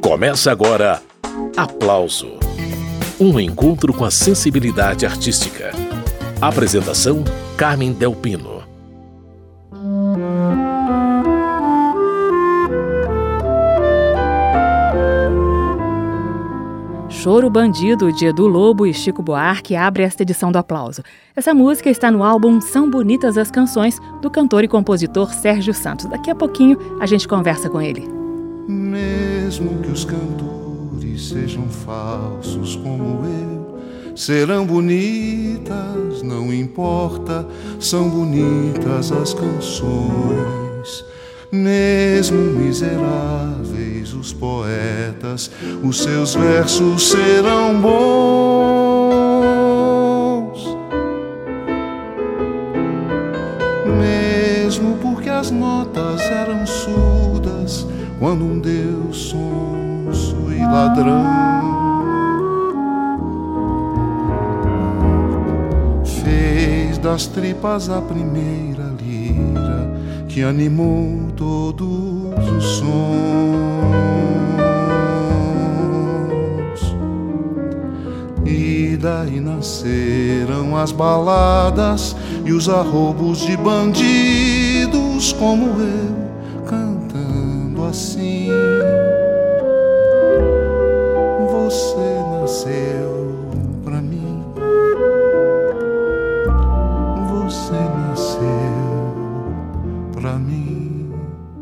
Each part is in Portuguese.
Começa agora Aplauso, um encontro com a sensibilidade artística. Apresentação Carmen Del Pino. Choro Bandido, de Edu Lobo e Chico Buarque, abre esta edição do Aplauso. Essa música está no álbum São Bonitas as Canções, do cantor e compositor Sérgio Santos. Daqui a pouquinho a gente conversa com ele. Mesmo que os cantores sejam falsos como eu, serão bonitas, não importa, são bonitas as canções. Mesmo miseráveis os poetas, os seus versos serão bons. Mesmo porque as notas eram surdas quando um Deus sonso e ladrão fez das tripas a primeira lira que animou todos os sons. E daí nasceram as baladas e os arroubos de bandidos como eu, cantando assim. Você nasceu pra mim, você nasceu pra mim.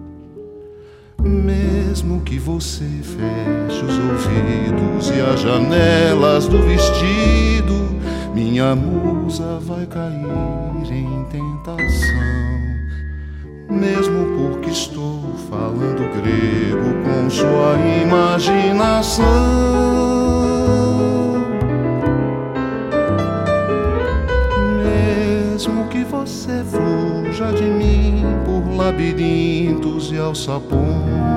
Mesmo que você feche os ouvidos e as janelas do vestido, minha musa vai cair em tentação. Mesmo porque estou falando grego com sua imaginação. Mesmo que você fuja de mim por labirintos e alçapões,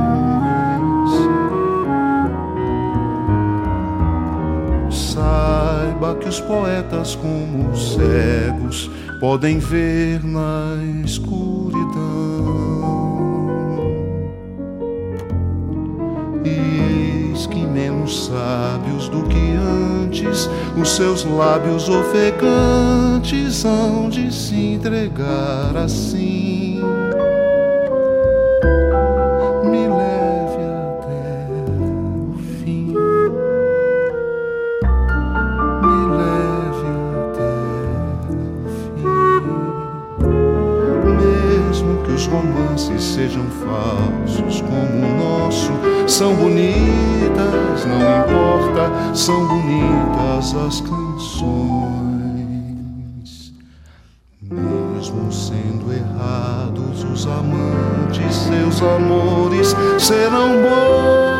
saiba que os poetas como os cegos podem ver na escuridão. E eis que menos sábios do que antes, os seus lábios ofegantes hão de se entregar assim. Me leve até o fim, me leve até o fim. Mesmo que os romances sejam falsos como o nosso, são bonitas, não importa, são bonitas as canções. Mesmo sendo errados os amantes, seus amores serão bons.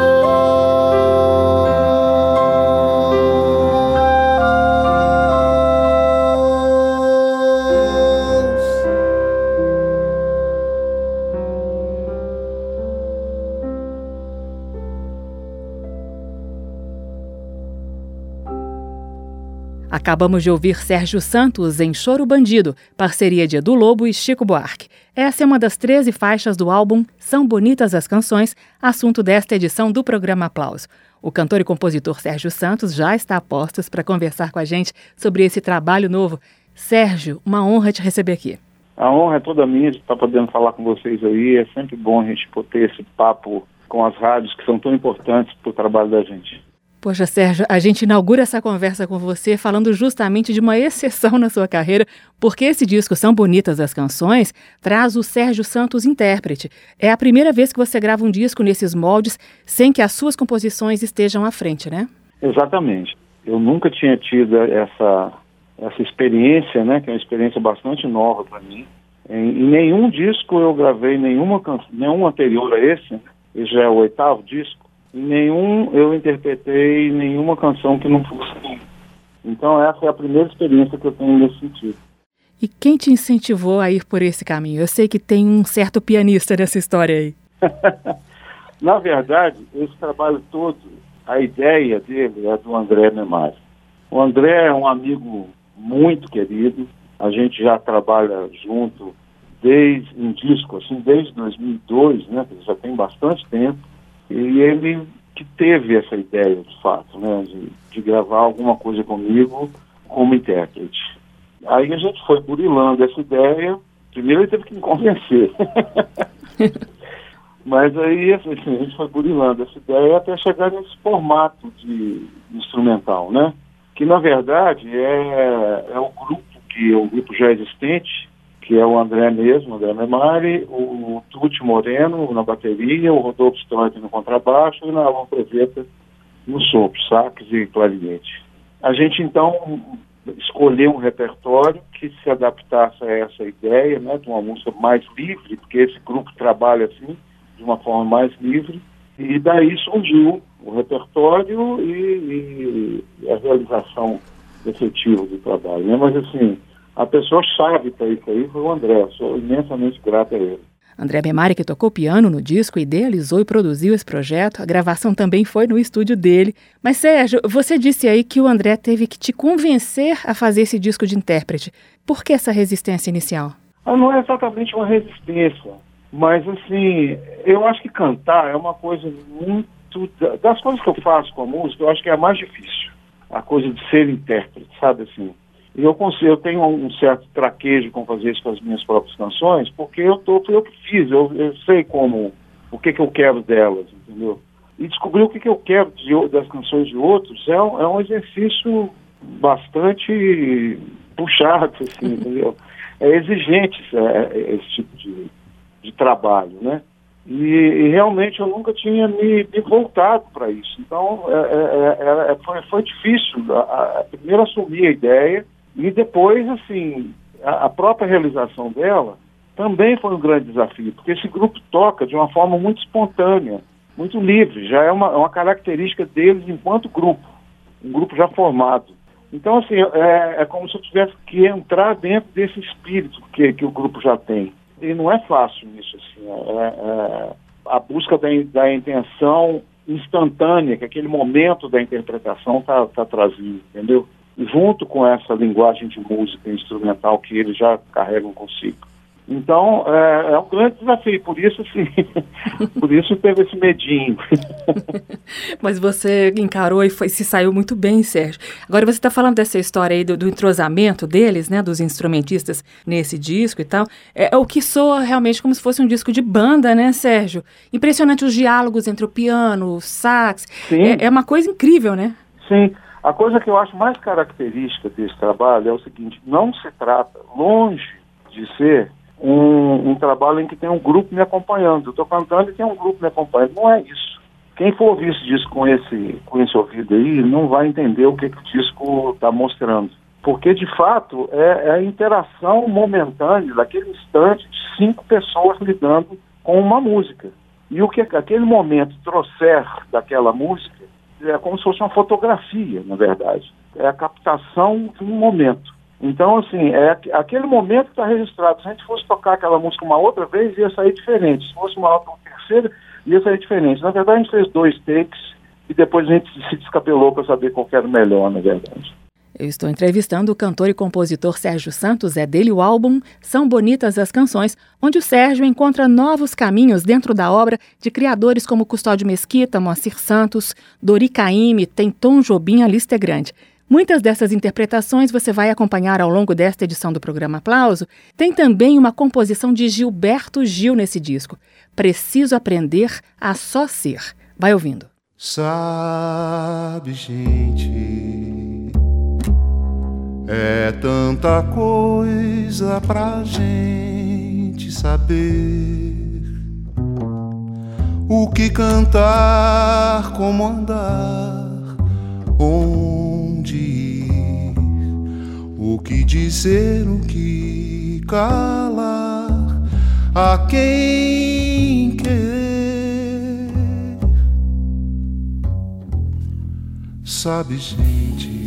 Acabamos de ouvir Sérgio Santos em Choro Bandido, parceria de Edu Lobo e Chico Buarque. Essa é uma das 13 faixas do álbum São Bonitas as Canções, assunto desta edição do programa Aplauso. O cantor e compositor Sérgio Santos já está a postos para conversar com a gente sobre esse trabalho novo. Sérgio, uma honra te receber aqui. A honra é toda minha de estar podendo falar com vocês aí. É sempre bom a gente ter esse papo com as rádios que são tão importantes para o trabalho da gente. Poxa, Sérgio, a gente inaugura essa conversa com você falando justamente de uma exceção na sua carreira, porque esse disco São Bonitas as Canções traz o Sérgio Santos intérprete. É a primeira vez que você grava um disco nesses moldes sem que as suas composições estejam à frente, né? Exatamente. Eu nunca tinha tido essa experiência, né, que é uma experiência bastante nova para mim. Em nenhum disco eu gravei nenhum anterior a esse já é o 8º disco. Em nenhum eu interpretei nenhuma canção que não fosse minha. Então essa é a primeira experiência que eu tenho nesse sentido. E quem te incentivou a ir por esse caminho? Eu sei que tem um certo pianista nessa história aí. Na verdade, esse trabalho todo, a ideia dele é do André Memari. O André é um amigo muito querido, a gente já trabalha junto em disco, assim, desde 2002, né, já tem bastante tempo. E ele que teve essa ideia, de fato, né, de gravar alguma coisa comigo como intérprete. Aí a gente foi burilando essa ideia. Primeiro ele teve que me convencer. Mas aí assim, a gente foi burilando essa ideia até chegar nesse formato de instrumental, né? Que na verdade é o grupo já existente, que é o André mesmo, o André Memari, o Tuti Moreno na bateria, o Rodolfo Storti no contrabaixo e na Alon Preveta no sopro, sax e clarinete. A gente então escolheu um repertório que se adaptasse a essa ideia, né, de uma música mais livre, porque esse grupo trabalha assim, de uma forma mais livre, e daí surgiu o repertório e a realização efetiva do trabalho, né? Mas assim, a pessoa-chave para isso aí foi o André. Sou imensamente grato a ele. André Memari, que tocou piano no disco, idealizou e produziu esse projeto. A gravação também foi no estúdio dele. Mas, Sérgio, você disse aí que o André teve que te convencer a fazer esse disco de intérprete. Por que essa resistência inicial? Não é exatamente uma resistência, mas, assim, eu acho que cantar é uma coisa muito... Das coisas que eu faço com a música, eu acho que é a mais difícil. A coisa de ser intérprete, sabe, assim... E eu tenho um certo traquejo com fazer isso com as minhas próprias canções, porque eu que fiz, eu sei o que eu quero delas, entendeu? E descobrir o que eu quero das canções de outros é um exercício bastante puxado, assim, entendeu? É exigente esse tipo de trabalho, né? E realmente eu nunca tinha me voltado para isso. Então, foi difícil. Primeiro assumir a ideia, e depois, assim, a própria realização dela também foi um grande desafio, porque esse grupo toca de uma forma muito espontânea, muito livre, já é uma característica deles enquanto grupo, um grupo já formado. Então, assim, é como se eu tivesse que entrar dentro desse espírito que o grupo já tem. E não é fácil isso, assim, a busca da intenção instantânea, que aquele momento da interpretação está trazendo, entendeu? Junto com essa linguagem de música instrumental que eles já carregam consigo. Então, é um grande desafio, por isso, assim, por isso teve esse medinho. Mas você encarou e se saiu muito bem, Sérgio. Agora você está falando dessa história aí do entrosamento deles, né, dos instrumentistas nesse disco e tal. É o que soa realmente como se fosse um disco de banda, né, Sérgio? Impressionante os diálogos entre o piano, o sax. É uma coisa incrível, né? Sim. A coisa que eu acho mais característica desse trabalho é o seguinte: não se trata, longe de ser um trabalho em que tem um grupo me acompanhando. Eu estou cantando e tem um grupo me acompanhando. Não é isso. Quem for ouvir esse disco com esse ouvido aí, não vai entender o que o disco está mostrando. Porque, de fato, é a interação momentânea daquele instante de 5 pessoas lidando com uma música. E o que aquele momento trouxer daquela música é como se fosse uma fotografia, na verdade. É a captação de um momento. Então, assim, aquele momento que está registrado. Se a gente fosse tocar aquela música uma outra vez, ia sair diferente. Se fosse uma outra terceira, ia sair diferente. Na verdade, a gente fez 2 takes e depois a gente se descabelou para saber qual que era o melhor, na verdade. Eu estou entrevistando o cantor e compositor Sérgio Santos. É dele o álbum São Bonitas as Canções, onde o Sérgio encontra novos caminhos dentro da obra de criadores como Custódio Mesquita, Moacir Santos, Dori Caymmi, tem Tom Jobim, a lista é grande. Muitas dessas interpretações você vai acompanhar ao longo desta edição do programa Aplauso. Tem também uma composição de Gilberto Gil nesse disco. Preciso aprender a só ser. Vai ouvindo. Sabe, gente, é tanta coisa pra gente saber. O que cantar, como andar, onde ir, o que dizer, o que calar, a quem querer. Sabe, gente,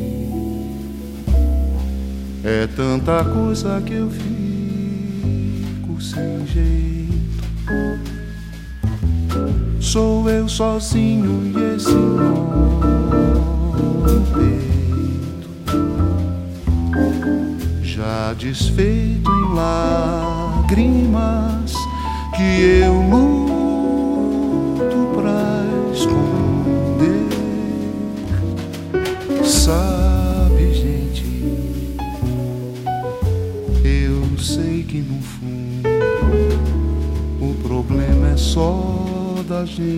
é tanta coisa que eu fico sem jeito. Sou eu sozinho e esse nó no peito, já desfeito em lágrimas que eu luto pra esconder.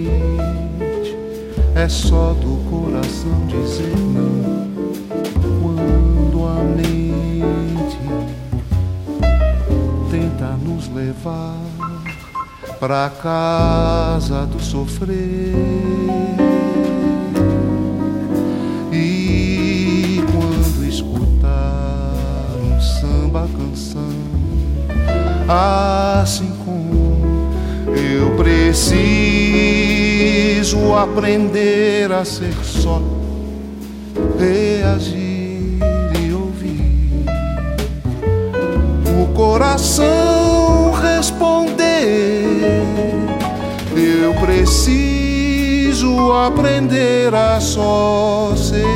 é só do coração dizer não. Quando a mente tenta nos levar pra casa do sofrer, e quando escutar um samba canção, assim como eu preciso aprender a ser só, reagir e ouvir o coração responder. Eu preciso aprender a só ser.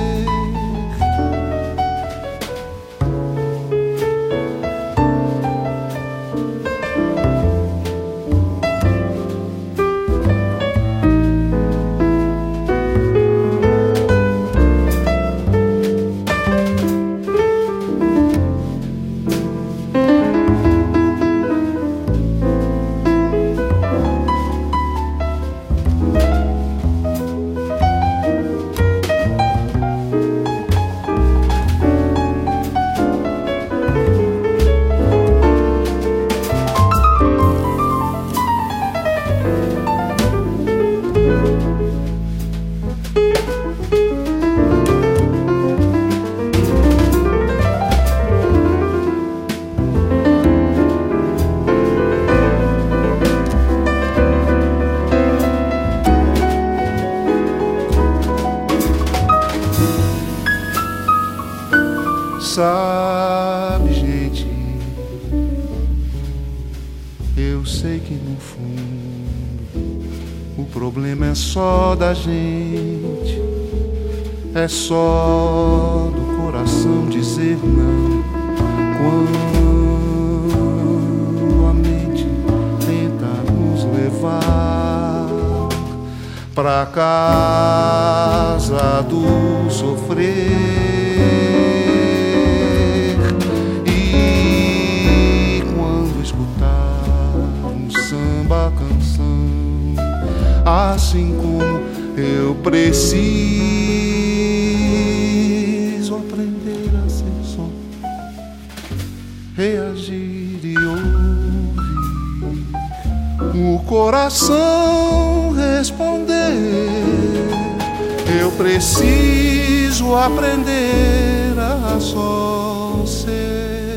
Sabe, gente, eu sei que no fundo o problema é só da gente, é só do coração dizer não. Quando a mente tenta nos levar pra casa do sofrer, assim como eu preciso aprender a ser só, reagir e ouvir o coração responder. Eu preciso aprender a só ser.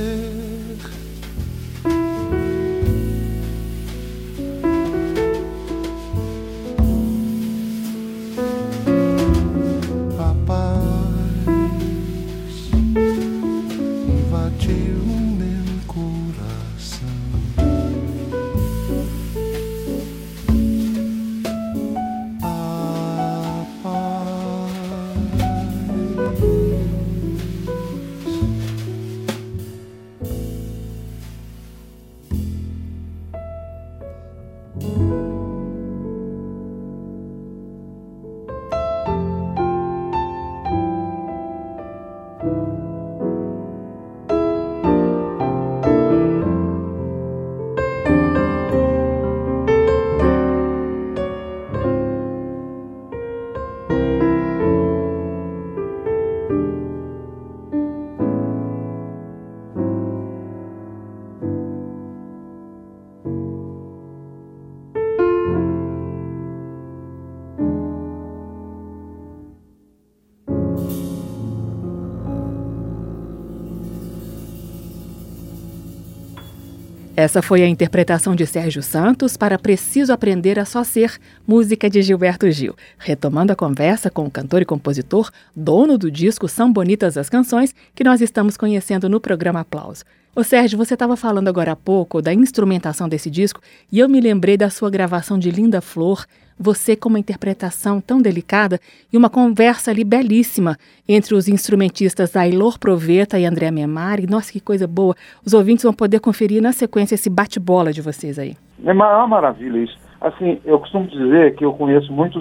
Essa foi a interpretação de Sérgio Santos para Preciso Aprender a Só Ser, música de Gilberto Gil. Retomando a conversa com o cantor e compositor, dono do disco São Bonitas as Canções, que nós estamos conhecendo no programa Aplauso. Ô Sérgio, você estava falando agora há pouco da instrumentação desse disco e eu me lembrei da sua gravação de Linda Flor, você com uma interpretação tão delicada e uma conversa ali belíssima entre os instrumentistas Aylor Proveta e André Memari. Nossa, que coisa boa! Os ouvintes vão poder conferir na sequência esse bate-bola de vocês aí. É uma maravilha isso. Assim, eu costumo dizer que eu conheço muito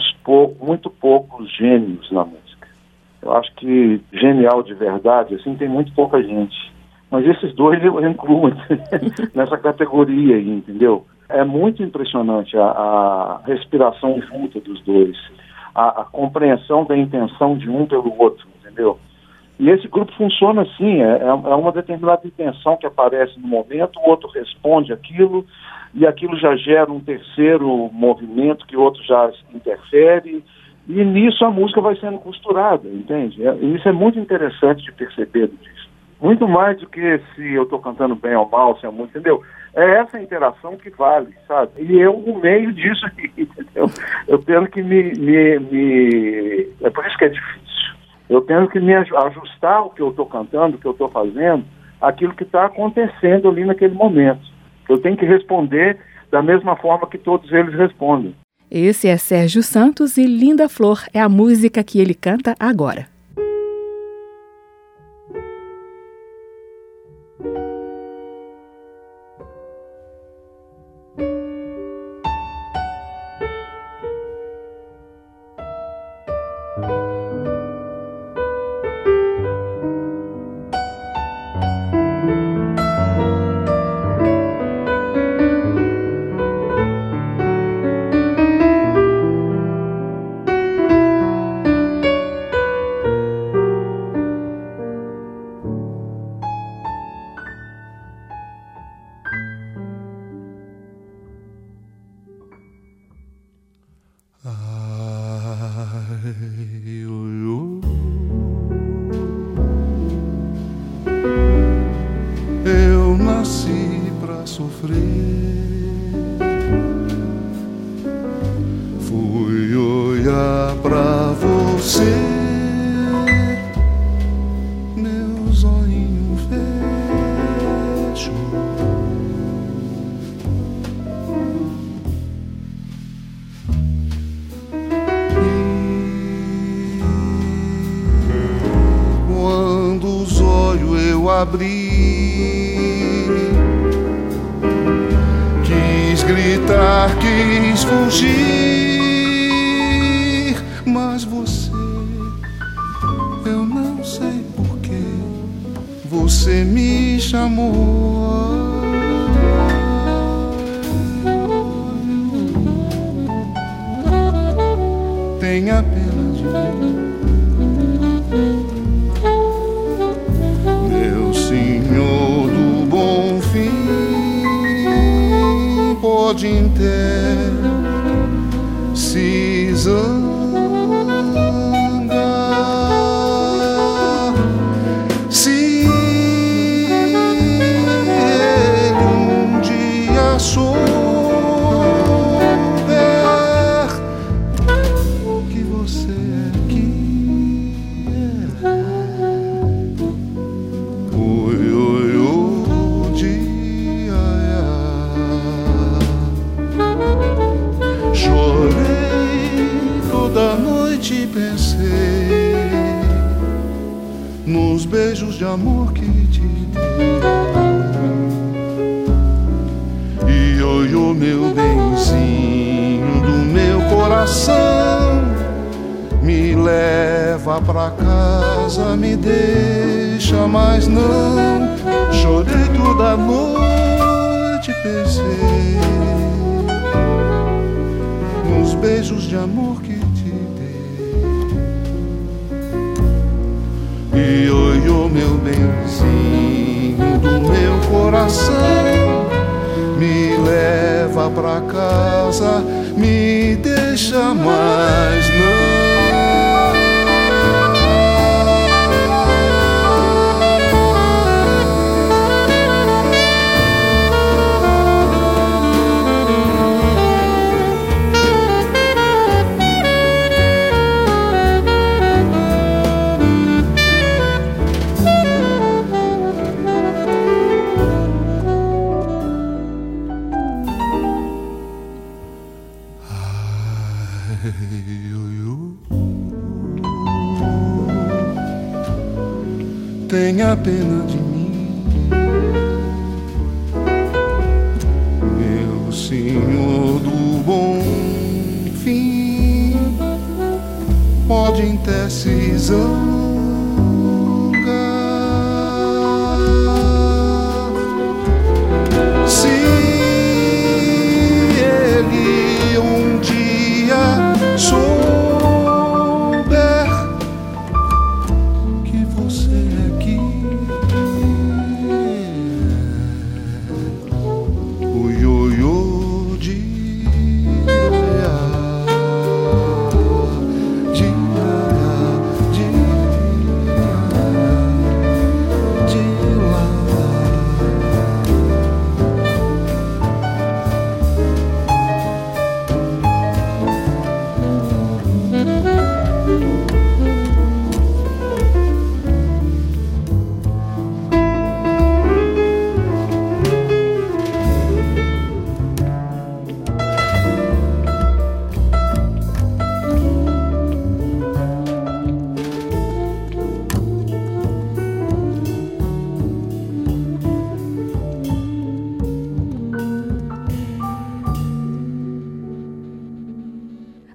poucos gênios na música. Eu acho que genial de verdade, assim, tem muito pouca gente. Mas esses dois eu incluo nessa categoria aí, entendeu? É muito impressionante a respiração junta dos dois, a compreensão da intenção de um pelo outro, entendeu? E esse grupo funciona assim, é uma determinada intenção que aparece no momento, o outro responde aquilo, e aquilo já gera um terceiro movimento que o outro já interfere, e nisso a música vai sendo costurada, entende? E isso é muito interessante de perceber disso. Muito mais do que se eu estou cantando bem ou mal, se é música, entendeu? É essa interação que vale, sabe? E eu no meio disso aqui, entendeu? Eu tenho que É por isso que é difícil. Eu tenho que me ajustar o que eu estou cantando, o que eu estou fazendo, aquilo que está acontecendo ali naquele momento. Eu tenho que responder da mesma forma que todos eles respondem. Esse é Sérgio Santos e Linda Flor é a música que ele canta agora. Eu nasci pra sofrer, fui olhar pra você, meus olhinhos fechos. Quando os olhos eu abri, quis gritar, quis fugir, mas você, eu não sei porquê, você me chamou. Tenha pena de mim, meu Senhor do bom fim, pode se zangar. Se ele um dia souber que você é quem é, oi, oi, oi, dia, chorei toda noite e pensei nos beijos de amor que te dei. E oi, oi, meu benzinho do meu coração, me leva pra casa, me deixa, mas não. Chorei toda noite, pensei nos beijos de amor que te dei. E oi, oi, meu benzinho do meu coração, me leva pra casa, me deixa, mas não. Tenha pena de mim, meu Senhor do bom fim, pode até se zangar. Se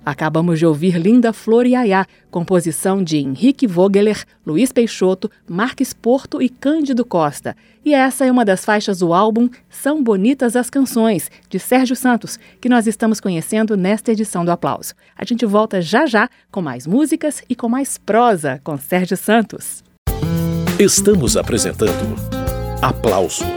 Acabamos de ouvir Linda Flor e Ayá, composição de Henrique Vogeler, Luiz Peixoto, Marques Porto e Cândido Costa. E essa é uma das faixas do álbum São Bonitas as Canções, de Sérgio Santos, que nós estamos conhecendo nesta edição do Aplauso. A gente volta já já com mais músicas e com mais prosa com Sérgio Santos. Estamos apresentando Aplauso.